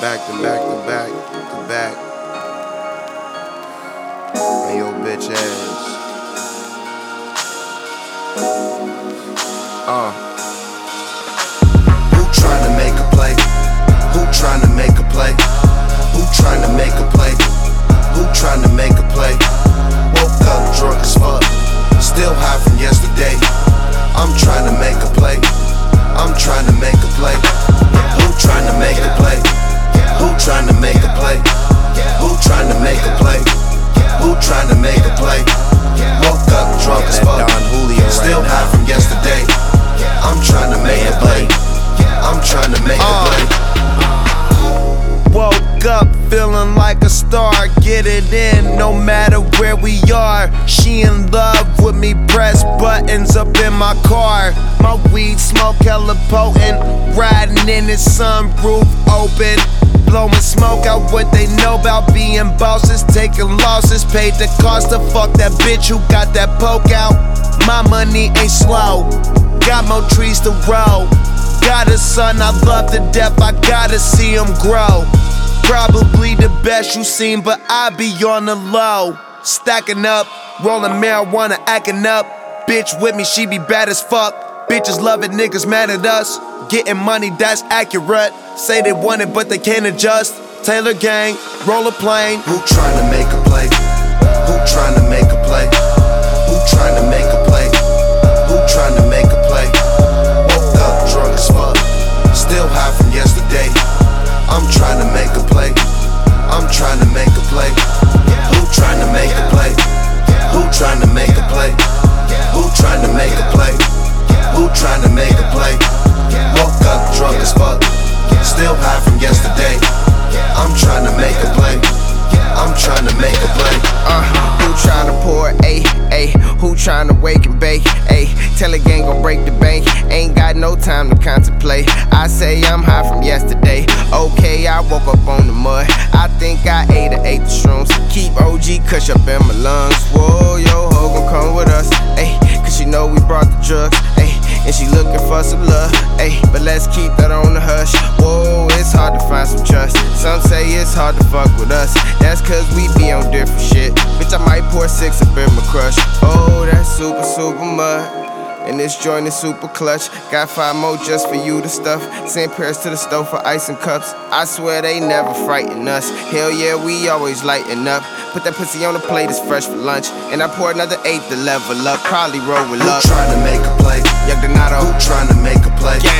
back. And your bitch ass. Who tryna make a play? Who tryna make a play? Who tryna make a play? Who tryna make a play? Woke up drunk as fuck, still high from yesterday. I'm tryna make a play. I'm tryna make a play. Who tryna make a play? Who tryna make a play? Who tryna make a play? Who tryna make a play? Woke up drunk as fuck, still high from yesterday. I'm tryna make a play. I'm tryna make a play. Woke up feeling like a star, get it in no matter where we are. She in love with me, press buttons up in my car. My weed smoke hella potent, riding in the sunroof open. Blowing smoke out what they know about being bosses, taking losses, paid the cost to fuck that bitch who got that poke out. My money ain't slow, got more trees to roll. Got a son I love to death, I gotta see him grow. Probably the best you seen, but I be on the low. Stacking up, rolling marijuana, acting up. Bitch with me, she be bad as fuck. Bitches loving niggas mad at us. Getting money, that's accurate. Say they want it, but they can't adjust. Taylor gang, roll a plane. Who tryna make a play? Who tryna make a play? Who tryna make a play? Who tryna make a play? Woke up drunk as fuck, still high from yesterday. I'm tryna make a play. I'm tryna make a play. Who tryna make a play? Who tryna make a play? Who tryna make a play? Who tryna make a play? Woke up drunk as fuck, still high from yesterday. I'm tryna make a play. I'm tryna make a play. Who tryna pour, ayy, who tryna wake and bake, ayy. Tell a gang gon' break the bank, ain't got no time to contemplate. I say I'm high from yesterday, okay, I woke up on the mud. I think I ate the shrooms, keep OG Kush up in my lungs. Whoa, yo, ho gon' come with us, ayy, cause she know we brought the drugs, ayy. And she looking for some love, ayy, but let's keep that on the hush. Whoa, it's hard to find some trust. Some say it's hard to fuck with us, that's cause we be on different shit. Bitch, I might pour 6 up in my crush. Oh, that's super mud. And this joint is super clutch. Got 5 more just for you to stuff. Send prayers to the stove for ice and cups. I swear they never frighten us. Hell yeah, we always lighten up. Put that pussy on the plate, it's fresh for lunch. And I pour another 8 to level up. Probably roll with luck. Who tryna make a play? Young Donato. Who tryna make a play?